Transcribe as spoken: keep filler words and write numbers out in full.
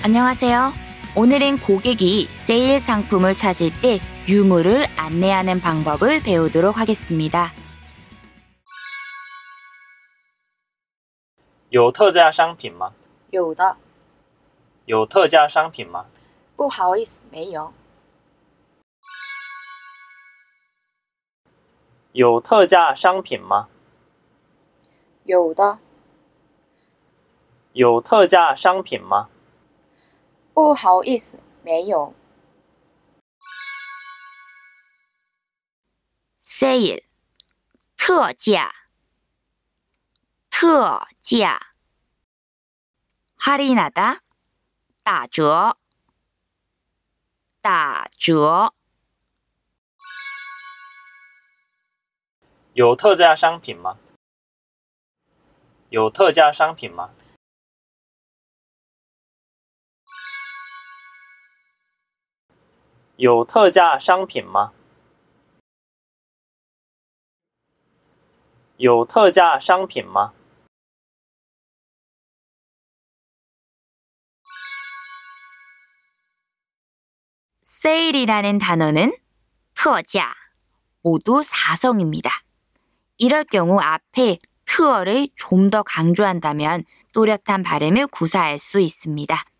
안녕하세요. 오늘은 고객이 세일 상품을 찾을 때 유무를 안내하는 방법을 배우도록 하겠습니다. 有特价商品吗？ 有的， 有特价商品吗？ 不好意思，没有。 有特价商品吗？ 有的， 有特价商品吗？ 不好意思，没有。 세일, 特价,特价 할인하다, 打折,打折有特价商品吗？有特价商品吗？有特价商品吗？有特价商品吗？ 세일이라는 단어는 特价 모두 사성입니다. 이럴 경우 앞에 트어를 좀 더 강조한다면 또렷한 발음을 구사할 수 있습니다.